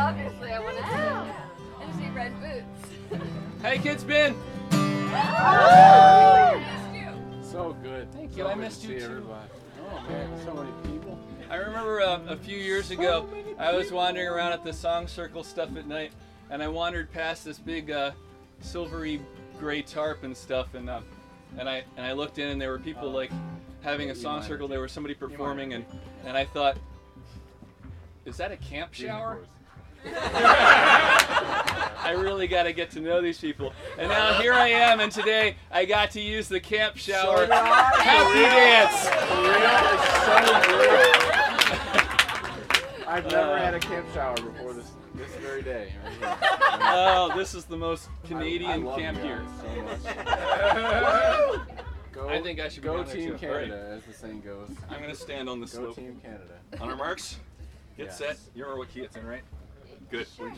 obviously I want to see. And see red boots. Hey, Kid Spin. So good. Thank you. So I good missed to you see too. everybody. Oh man, so many people. I remember a few years ago, I was wandering around at the Song Circle stuff at night, and I wandered past this big silvery gray tarp and stuff, and I looked in, and there were people like having a song circle. There was somebody performing, and I thought, is that a camp shower? I really got to get to know these people. And now here I am, and today I got to use the camp shower happy dance. I've never had a camp shower before this very day. Oh, this is the most Canadian I love camp you here. guys so much. Go, I think I should be go down there Team too. Canada, as the saying goes. I'm going to stand on the Go slope. Team Canada. On our marks, get Yes. set. You remember what key it's in, right? Good.